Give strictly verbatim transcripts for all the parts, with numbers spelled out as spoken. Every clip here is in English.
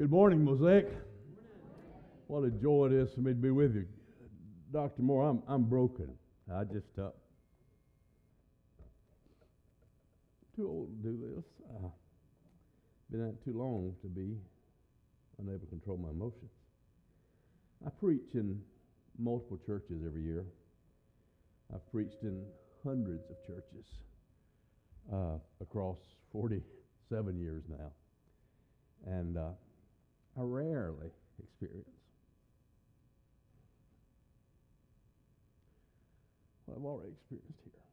Good morning, Mosaic. What a joy it is for me to be with you. Doctor Moore, I'm I'm broken. I just uh, too old to do this. Uh, been at it too long to be unable to control my emotions. I preach in multiple churches every year. I've preached in hundreds of churches uh, across forty-seven years now, and uh, I rarely experience what I've already experienced here.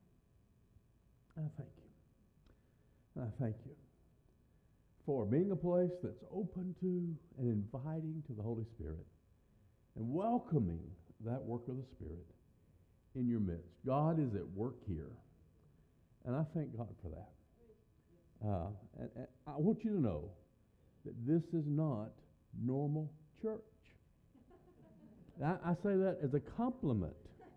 And I thank you. And I thank you for being a place that's open to and inviting to the Holy Spirit and welcoming that work of the Spirit in your midst. God is at work here, and I thank God for that. Uh, and, and I want you to know that this is not normal church. I, I say that as a compliment.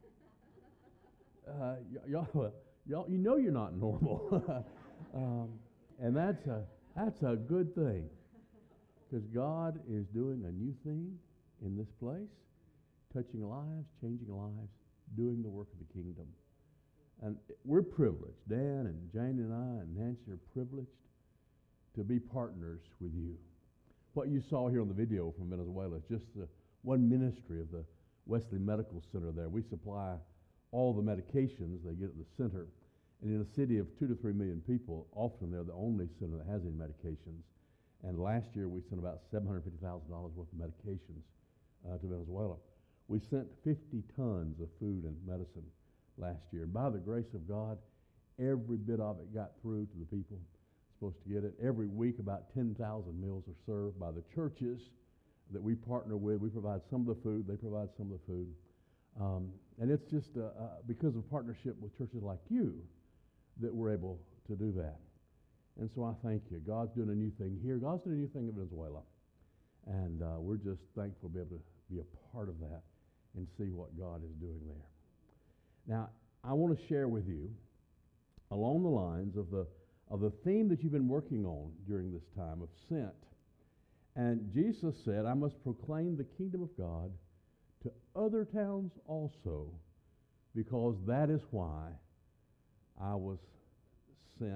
Uh, y- y'all, y'all, you know you're not normal, um, and that's a that's a good thing, because God is doing a new thing in this place, touching lives, changing lives, doing the work of the kingdom, and we're privileged. Dan and Jane and I and Nancy are privileged to be partners with you. What you saw here on the video from Venezuela is just the one ministry of the Wesley Medical Center there. We supply all the medications they get at the center. And in a city of two to three million people, often they're the only center that has any medications. And last year we sent about seven hundred fifty thousand dollars worth of medications uh, to Venezuela. We sent fifty tons of food and medicine last year. And by the grace of God, every bit of it got through to the people supposed to get it. Every week about ten thousand meals are served by the churches that we partner with. We provide some of the food, they provide some of the food. Um, and it's just uh, uh, because of partnership with churches like you that we're able to do that. And so I thank you. God's doing a new thing here. God's doing a new thing in Venezuela. And uh, we're just thankful to be able to be a part of that and see what God is doing there. Now, I want to share with you, along the lines of the of the theme that you've been working on during this time of sent. And Jesus said, I must proclaim the kingdom of God to other towns also, because that is why I was sent.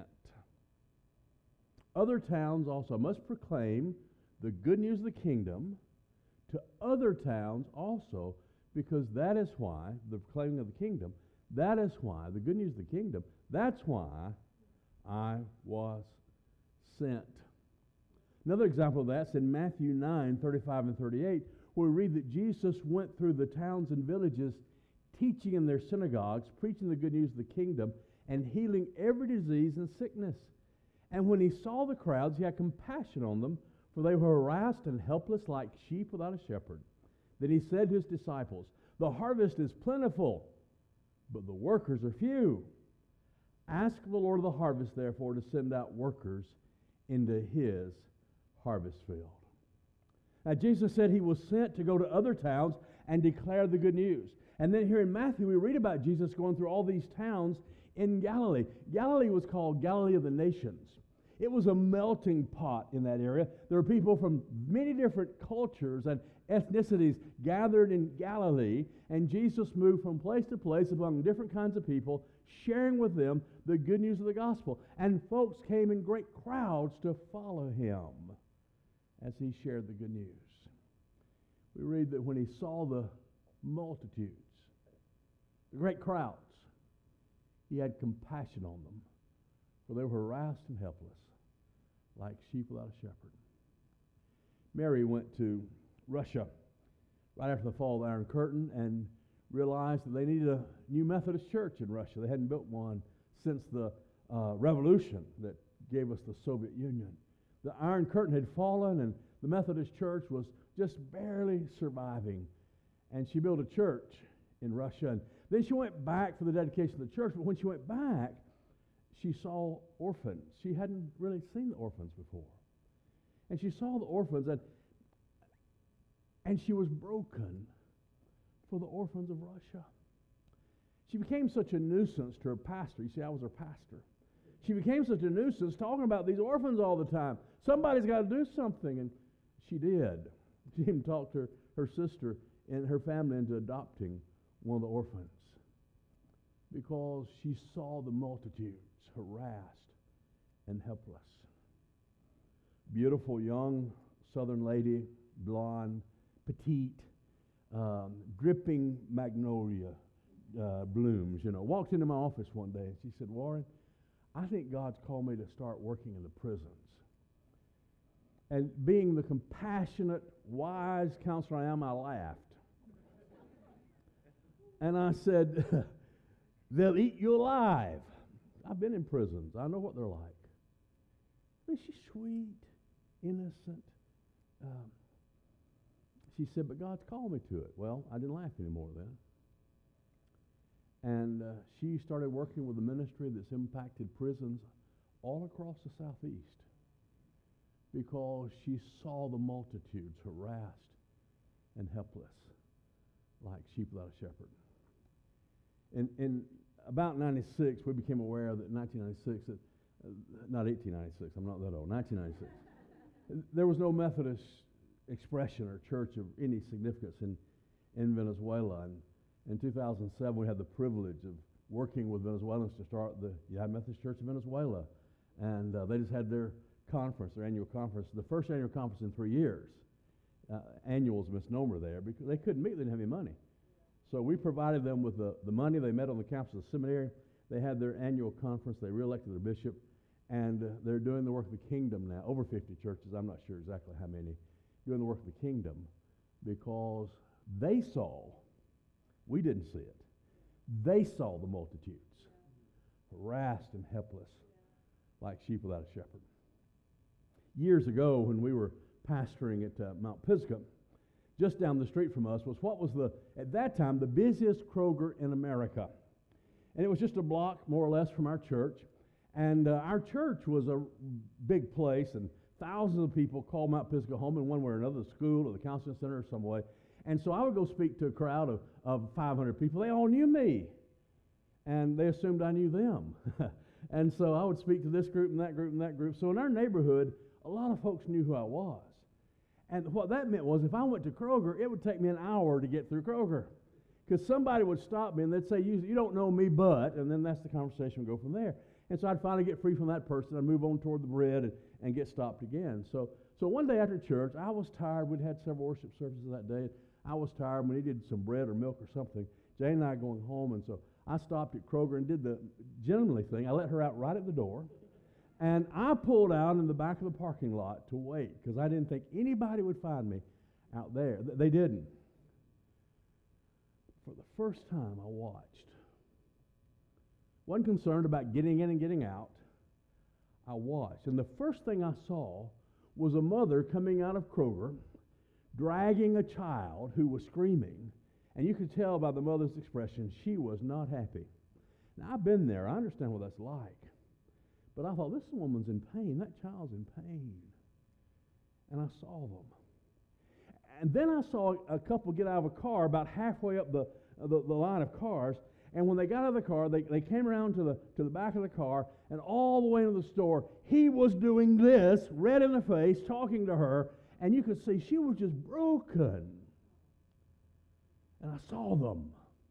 Other towns also must proclaim the good news of the kingdom to other towns also, because that is why, the proclaiming of the kingdom, that is why, the good news of the kingdom, that's why I was sent. Another example of that's in Matthew nine, thirty-five and thirty-eight, where we read that Jesus went through the towns and villages, teaching in their synagogues, preaching the good news of the kingdom, and healing every disease and sickness. And when he saw the crowds, he had compassion on them, for they were harassed and helpless like sheep without a shepherd. Then he said to his disciples, the harvest is plentiful, but the workers are few. Ask the Lord of the harvest, therefore, to send out workers into his harvest field. Now, Jesus said he was sent to go to other towns and declare the good news. And then here in Matthew, we read about Jesus going through all these towns in Galilee. Galilee was called Galilee of the Nations. It was a melting pot in that area. There were people from many different cultures and ethnicities gathered in Galilee, and Jesus moved from place to place among different kinds of people, sharing with them the good news of the gospel. And folks came in great crowds to follow him as he shared the good news. We read that when he saw the multitudes, the great crowds, he had compassion on them, for they were harassed and helpless, like sheep without a shepherd. Mary went to Russia right after the fall of the Iron Curtain and realized that they needed a new Methodist church in Russia. They hadn't built one since the uh, revolution that gave us the Soviet Union. The Iron Curtain had fallen, and the Methodist church was just barely surviving. And she built a church in Russia. And then she went back for the dedication of the church. But when she went back, she saw orphans. She hadn't really seen the orphans before. And she saw the orphans, and, and she was broken for the orphans of Russia. She became such a nuisance to her pastor. You see, I was her pastor. She became such a nuisance talking about these orphans all the time. Somebody's got to do something. And, She did. She even talked her, her sister and her family into adopting one of the orphans because she saw the multitudes harassed and helpless. Beautiful young southern lady, blonde, petite, um, dripping magnolia uh, blooms, you know, walked into my office one day and she said, Warren, I think God's called me to start working in the prisons. And being the compassionate, wise counselor I am, I laughed. And I said, they'll eat you alive. I've been in prisons. I know what they're like. But she's sweet, innocent. Um, she said, but God's called me to it. Well, I didn't laugh anymore then. And uh, she started working with a ministry that's impacted prisons all across the Southeast because she saw the multitudes harassed and helpless like sheep without a shepherd. In, in about ninety-six, we became aware that in nineteen ninety-six, that, uh, not eighteen ninety-six, I'm not that old, nineteen ninety-six, there was no Methodist expression or church of any significance in, in Venezuela. And in two thousand seven, we had the privilege of working with Venezuelans to start the United Methodist Church of Venezuela. And uh, they just had their conference, their annual conference, the first annual conference in three years. Uh, annual is a misnomer there because they couldn't meet, they didn't have any money. So we provided them with the, the money. They met on the campus of the seminary. They had their annual conference. They reelected their bishop. And uh, they're doing the work of the kingdom now. Over fifty churches, I'm not sure exactly how many, doing the work of the kingdom because they saw, we didn't see it, they saw the multitudes harassed and helpless like sheep without a shepherd. Years ago when we were pastoring at uh, Mount Pisgah, just down the street from us was what was the, at that time, the busiest Kroger in America. And it was just a block, more or less, from our church. And uh, our church was a big place, and thousands of people called Mount Pisgah home in one way or another, the school or the counseling center or some way. And so I would go speak to a crowd of, of five hundred people. They all knew me, and they assumed I knew them. And so I would speak to this group and that group and that group. So in our neighborhood, a lot of folks knew who I was. And what that meant was if I went to Kroger, it would take me an hour to get through Kroger. Because somebody would stop me and they'd say, you, you don't know me, but, and then that's the conversation would go from there. And so I'd finally get free from that person. I'd move on toward the bread and, and get stopped again. So so one day after church, I was tired. We'd had several worship services that day. I was tired. We needed some bread or milk or something. Jane and I going home, and so I stopped at Kroger and did the gentlemanly thing. I let her out right at the door. And I pulled out in the back of the parking lot to wait because I didn't think anybody would find me out there. Th- they didn't. For the first time, I watched. Wasn't concerned about getting in and getting out. I watched. And the first thing I saw was a mother coming out of Kroger, dragging a child who was screaming. And you could tell by the mother's expression, she was not happy. Now, I've been there. I understand what that's like. But I thought, this woman's in pain. That child's in pain. And I saw them. And then I saw a couple get out of a car about halfway up the, uh, the, the line of cars. And when they got out of the car, they, they came around to the, to the back of the car, and all the way into the store, he was doing this, red in the face, talking to her, and you could see she was just broken. And I saw them.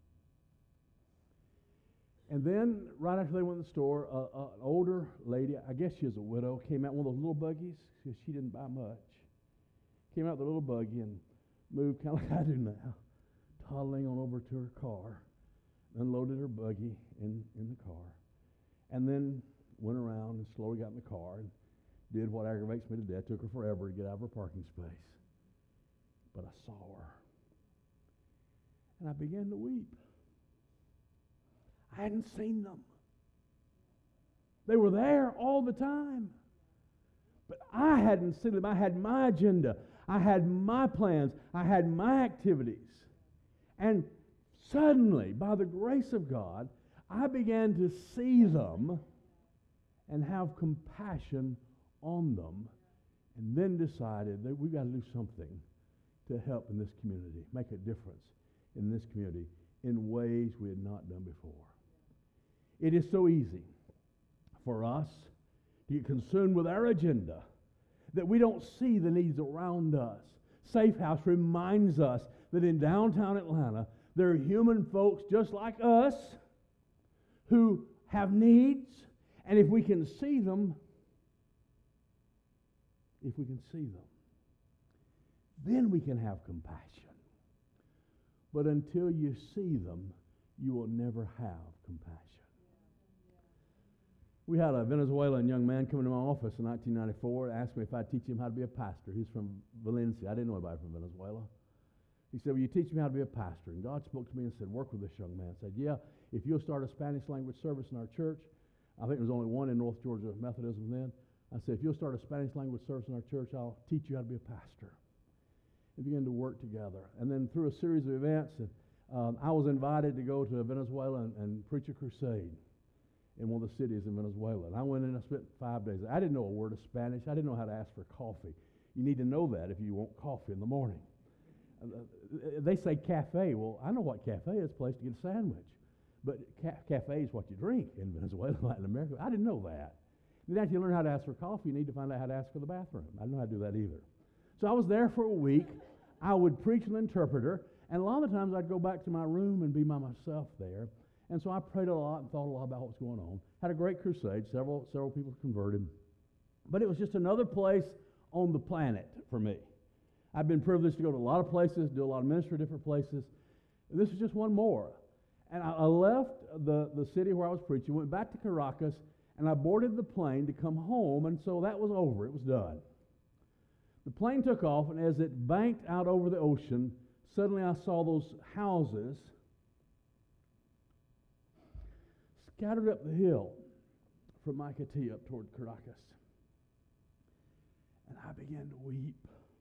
And then, right after they went to the store, uh, uh, an older lady, I guess she was a widow, came out in one of those little buggies, because she didn't buy much. Came out with a little buggy and moved kind of like I do now, toddling on over to her car, unloaded her buggy in, in the car, and then went around and slowly got in the car and did what aggravates me to death. Took her forever to get out of her parking space. But I saw her. And I began to weep. I hadn't seen them. They were there all the time. But I hadn't seen them. I had my agenda. I had my plans. I had my activities. And suddenly, by the grace of God, I began to see them and have compassion on them, and then decided that we've got to do something to help in this community, make a difference in this community in ways we had not done before. It is so easy for us to get consumed with our agenda that we don't see the needs around us. Safe House reminds us that in downtown Atlanta, there are human folks just like us who have needs, and if we can see them, if we can see them, then we can have compassion. But until you see them, you will never have compassion. We had a Venezuelan young man come into my office in nineteen ninety-four and asked me if I'd teach him how to be a pastor. He's from Valencia. I didn't know anybody from Venezuela. He said, will you teach me how to be a pastor? And God spoke to me and said, work with this young man. I said, yeah, if you'll start a Spanish language service in our church. I think there was only one in North Georgia Methodism then. I said, if you'll start a Spanish language service in our church, I'll teach you how to be a pastor. We began to work together. And then through a series of events, and, um, I was invited to go to Venezuela and, and preach a crusade in one of the cities in Venezuela. And I went in and I spent five days. I didn't know a word of Spanish. I didn't know how to ask for coffee. You need to know that if you want coffee in the morning. Uh, they say cafe. Well, I know what cafe is, a place to get a sandwich. But ca- cafe is what you drink in Venezuela, Latin America. I didn't know that. You actually learn how to ask for coffee. You need to find out how to ask for the bathroom. I didn't know how to do that either. So I was there for a week. I would preach an interpreter, and a lot of the times I'd go back to my room and be by myself there. And so I prayed a lot and thought a lot about what was going on. Had a great crusade. Several several people converted. But it was just another place on the planet for me. I've been privileged to go to a lot of places, do a lot of ministry at different places. This is just one more. And I, I left the, the city where I was preaching, went back to Caracas, and I boarded the plane to come home, and so that was over. It was done. The plane took off, and as it banked out over the ocean, suddenly I saw those houses scattered up the hill from Maikati up toward Caracas. And I began to weep.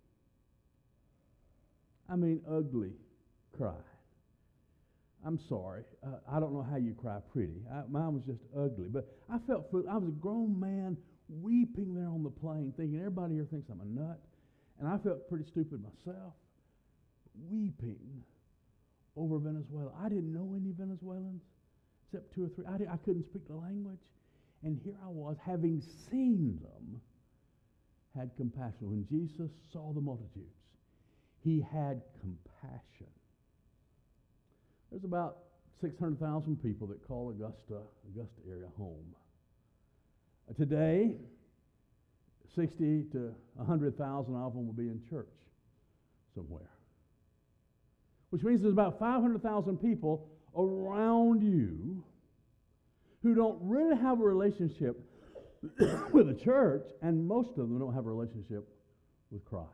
I mean, ugly cry. I'm sorry. Uh, I don't know how you cry pretty. I, mine was just ugly. But I felt fool. I was a grown man weeping there on the plane, thinking everybody here thinks I'm a nut. And I felt pretty stupid myself, weeping over Venezuela. I didn't know any Venezuelans except two or three. I, did, I couldn't speak the language. And here I was, having seen them, had compassion. When Jesus saw the multitudes, he had compassion. There's about six hundred thousand people that call Augusta, Augusta area home. Uh, today, sixty to one hundred thousand of them will be in church somewhere. Which means there's about five hundred thousand people around you who don't really have a relationship with the church, and most of them don't have a relationship with Christ.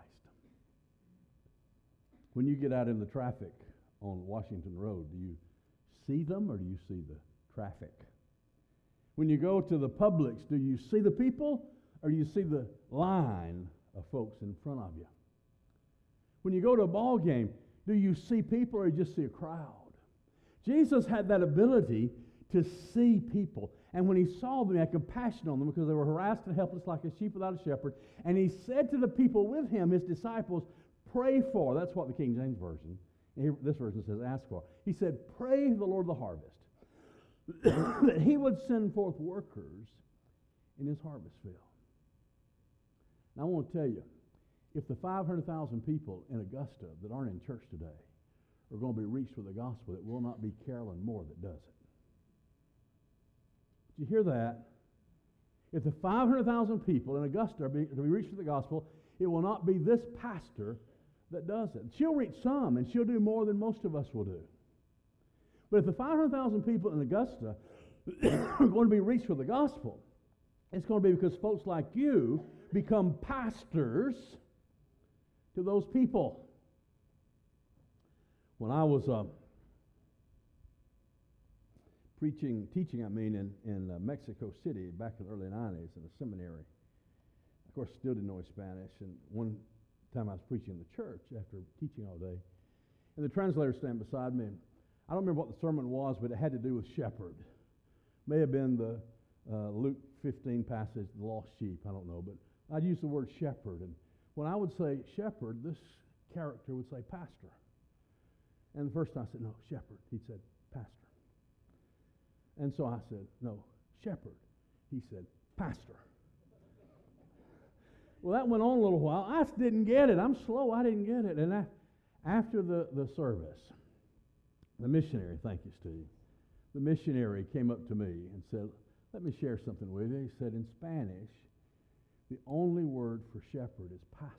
When you get out in the traffic on Washington Road, do you see them or do you see the traffic? When you go to the Publix, do you see the people or do you see the line of folks in front of you? When you go to a ball game, do you see people or you just see a crowd? Jesus had that ability to see people. And when he saw them, he had compassion on them because they were harassed and helpless like a sheep without a shepherd. And he said to the people with him, his disciples, pray for. That's what the King James Version, here, this version says ask for. He said, pray the Lord of the harvest that he would send forth workers in his harvest field. Now I want to tell you, if the five hundred thousand people in Augusta that aren't in church today are going to be reached with the gospel, it will not be Carolyn Moore that does it. Did you hear that? If the five hundred thousand people in Augusta are being, to be reached with the gospel, it will not be this pastor that does it. She'll reach some, and she'll do more than most of us will do. But if the five hundred thousand people in Augusta are going to be reached with the gospel, it's going to be because folks like you become pastors to those people. When I was uh, preaching, teaching, I mean, in, in uh, Mexico City back in the early nineties in a seminary, of course, still didn't know any Spanish. And one time I was preaching in the church after teaching all day, and the translator standing beside me. I don't remember what the sermon was, but it had to do with shepherd. May have been the uh, Luke fifteen passage, the lost sheep, I don't know, but I'd use the word shepherd. And when I would say shepherd, this character would say pastor. And the first time I said, no, shepherd. He said, pastor. And so I said, no, shepherd. He said, pastor. Well, that went on a little while. I just didn't get it. I'm slow. I didn't get it. And I, after the, the service, the missionary, thank you, Steve, the missionary came up to me and said, let me share something with you. He said, in Spanish, the only word for shepherd is pastor.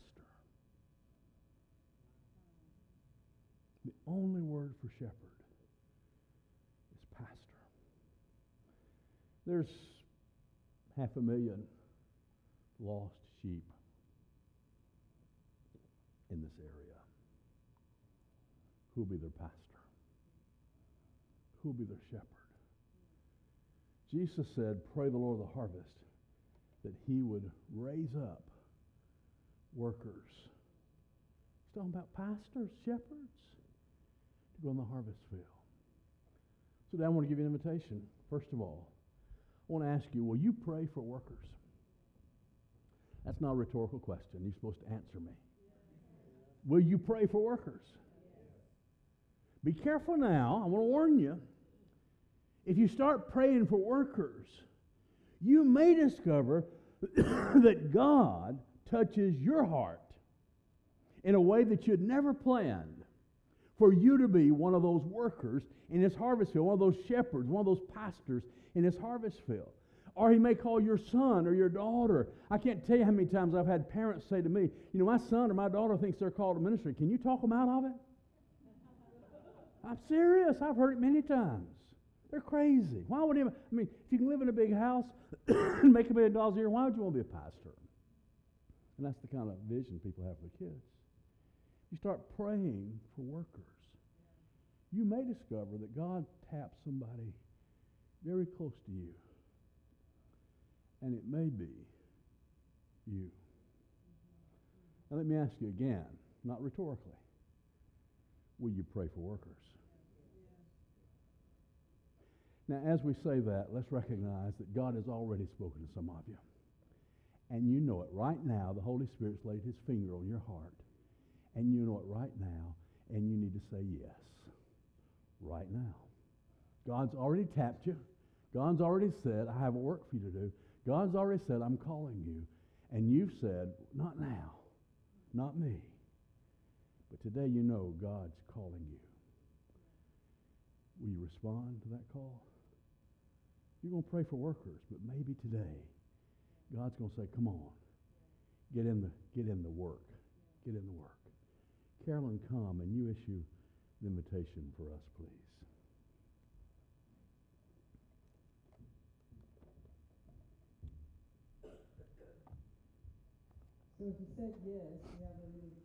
The only word for shepherd is pastor. There's half a million lost sheep in this area. Who'll be their pastor? Who'll be their shepherd? Jesus said, pray the Lord of the harvest that he would raise up workers. He's talking about pastors, shepherds, to go in the harvest field. So now I want to give you an invitation. First of all, I want to ask you, will you pray for workers? That's not a rhetorical question. You're supposed to answer me. Will you pray for workers? Be careful now. I want to warn you. If you start praying for workers, you may discover that God touches your heart in a way that you'd never planned for you to be one of those workers in his harvest field, one of those shepherds, one of those pastors in his harvest field. Or he may call your son or your daughter. I can't tell you how many times I've had parents say to me, you know, my son or my daughter thinks they're called to ministry. Can you talk them out of it? I'm serious. I've heard it many times. They're crazy. Why would he? I mean, if you can live in a big house and make a million dollars a year, why would you want to be a pastor? And that's the kind of vision people have for the kids. You start praying for workers. You may discover that God taps somebody very close to you. And it may be you. Now let me ask you again, not rhetorically. Will you pray for workers? Now, as we say that, let's recognize that God has already spoken to some of you. And you know it right now. The Holy Spirit's laid his finger on your heart. And you know it right now. And you need to say yes. Right now. God's already tapped you. God's already said, I have a work for you to do. God's already said, I'm calling you. And you've said, not now. Not me. But today you know God's calling you. Will you respond to that call? You're going to pray for workers, but maybe today God's going to say, come on, get in the, get in the work. Get in the work. Carolyn, come and you issue the invitation for us, please. So if you said yes, you have a little